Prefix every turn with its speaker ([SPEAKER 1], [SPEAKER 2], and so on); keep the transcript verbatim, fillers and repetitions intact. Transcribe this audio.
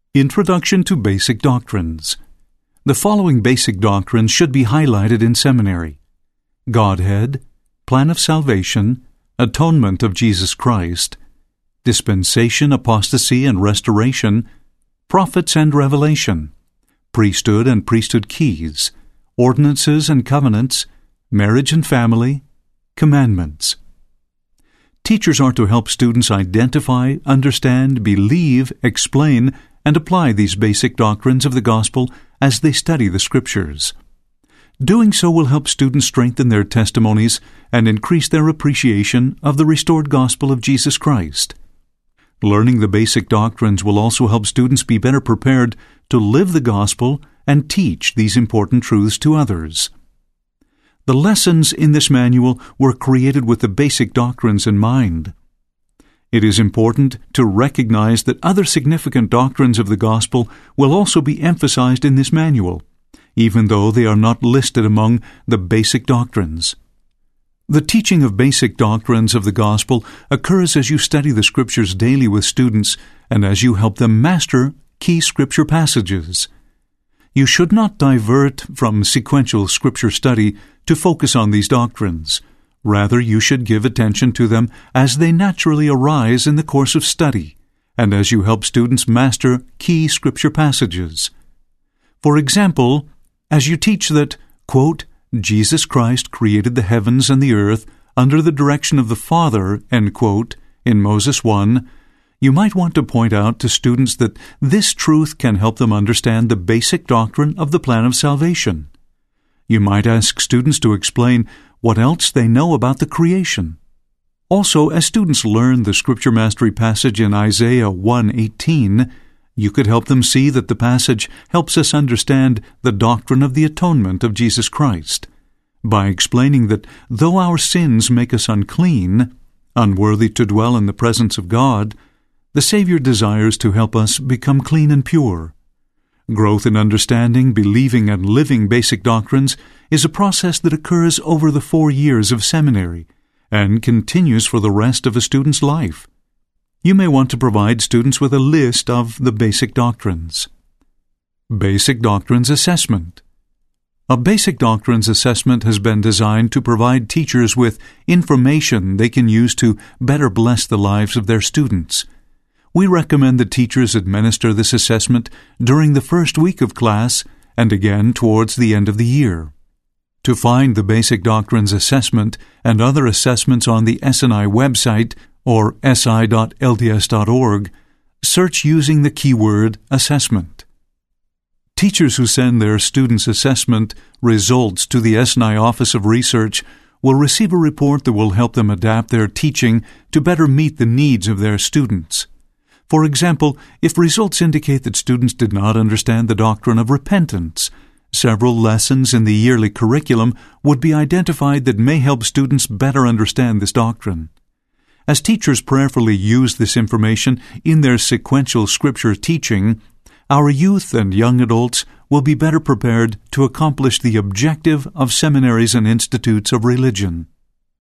[SPEAKER 1] Introduction to Basic Doctrines. The following basic doctrines should be highlighted in seminary: Godhead, Plan of Salvation, Atonement of Jesus Christ, Dispensation, Apostasy, and Restoration, Prophets and Revelation, Priesthood and Priesthood Keys, Ordinances and Covenants, Marriage and Family, Commandments. Teachers are to help students identify, understand, believe, explain, and apply these basic doctrines of the gospel as they study the Scriptures. Doing so will help students strengthen their testimonies and increase their appreciation of the restored gospel of Jesus Christ. Learning the basic doctrines will also help students be better prepared to live the gospel and teach these important truths to others. The lessons in this manual were created with the basic doctrines in mind. It is important to recognize that other significant doctrines of the gospel will also be emphasized in this manual, even though they are not listed among the basic doctrines. The teaching of basic doctrines of the gospel occurs as you study the Scriptures daily with students and as you help them master key Scripture passages. You should not divert from sequential Scripture study to focus on these doctrines. Rather, you should give attention to them as they naturally arise in the course of study, and as you help students master key Scripture passages. For example, as you teach that, quote, Jesus Christ created the heavens and the earth under the direction of the Father, end quote, in Moses one, you might want to point out to students that this truth can help them understand the basic doctrine of the plan of salvation. You might ask students to explain what else they know about the creation. Also, as students learn the Scripture Mastery passage in Isaiah one eighteen, you could help them see that the passage helps us understand the doctrine of the atonement of Jesus Christ, by explaining that though our sins make us unclean, unworthy to dwell in the presence of God, the Savior desires to help us become clean and pure. Growth in understanding, believing, and living basic doctrines is a process that occurs over the four years of seminary and continues for the rest of a student's life. You may want to provide students with a list of the basic doctrines. Basic Doctrines Assessment. A Basic Doctrines Assessment has been designed to provide teachers with information they can use to better bless the lives of their students. We recommend that teachers administer this assessment during the first week of class and again towards the end of the year. To find the Basic Doctrines Assessment and other assessments on the S N I website or s i dot l d s dot org, search using the keyword assessment. Teachers who send their students' assessment results to the S N I Office of Research will receive a report that will help them adapt their teaching to better meet the needs of their students. For example, if results indicate that students did not understand the doctrine of repentance, several lessons in the yearly curriculum would be identified that may help students better understand this doctrine. As teachers prayerfully use this information in their sequential Scripture teaching, our youth and young adults will be better prepared to accomplish the objective of seminaries and institutes of religion.